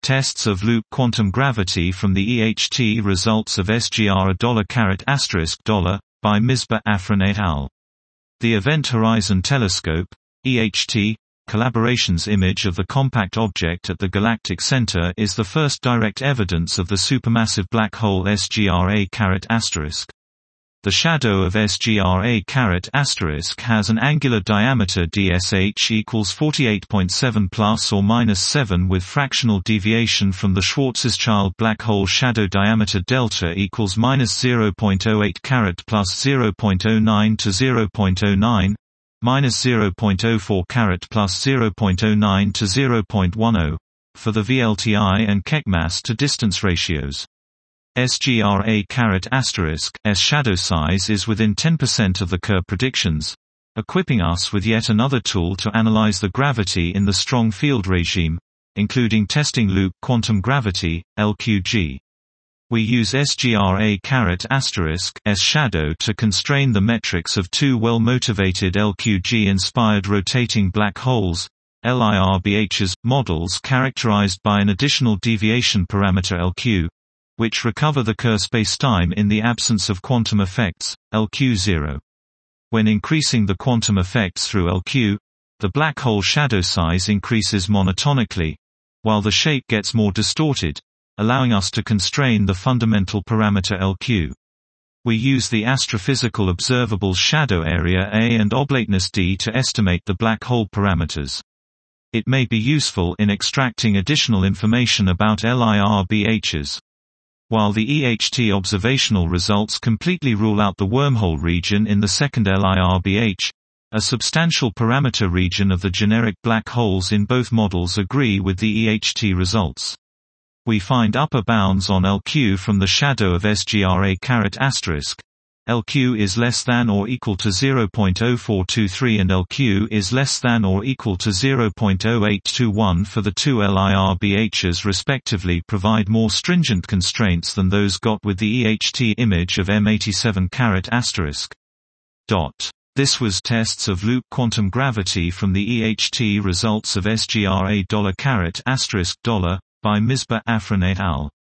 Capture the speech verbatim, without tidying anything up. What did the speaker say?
Tests of loop quantum gravity from the E H T results of S G R a caret asterisk dollar by Misbah Afrin et al. The Event Horizon Telescope, E H T, collaboration's image of the compact object at the galactic center is the first direct evidence of the supermassive black hole S G R a caret asterisk. The shadow of S G R a caret asterisk has an angular diameter D S H equals forty-eight point seven plus or minus seven with fractional deviation from the Schwarzschild black hole shadow diameter delta equals minus zero point zero eight caret plus zero point zero nine to zero point zero nine, minus zero point zero four caret plus zero point zero nine to zero point one zero, for the V L T I and Keck mass to distance ratios. S G R a caret asterisk S shadow size is within ten percent of the Kerr predictions, equipping us with yet another tool to analyze the gravity in the strong field regime, including testing loop quantum gravity, L Q G. We use S G R a caret asterisk S shadow to constrain the metrics of two well-motivated L Q G-inspired rotating black holes, L I R B Hs, models characterized by an additional deviation parameter L Q, which recover the Kerr spacetime in the absence of quantum effects, L Q zero. When increasing the quantum effects through L Q, the black hole shadow size increases monotonically, while the shape gets more distorted, allowing us to constrain the fundamental parameter L Q. We use the astrophysical observable shadow area A and oblateness D to estimate the black hole parameters. It may be useful in extracting additional information about L I R B Hs. While the E H T observational results completely rule out the wormhole region in the second L I R B H, a substantial parameter region of the generic black holes in both models agree with the E H T results. We find upper bounds on L Q from the shadow of S G R a caret asterisk. L Q is less than or equal to zero point zero four two three and L Q is less than or equal to zero point zero eight two one for the two L I R B Hs respectively provide more stringent constraints than those got with the E H T image of M eighty-seven caret asterisk. This was tests of loop quantum gravity from the E H T results of S G R a caret asterisk dollar by Misbah Afrin et al.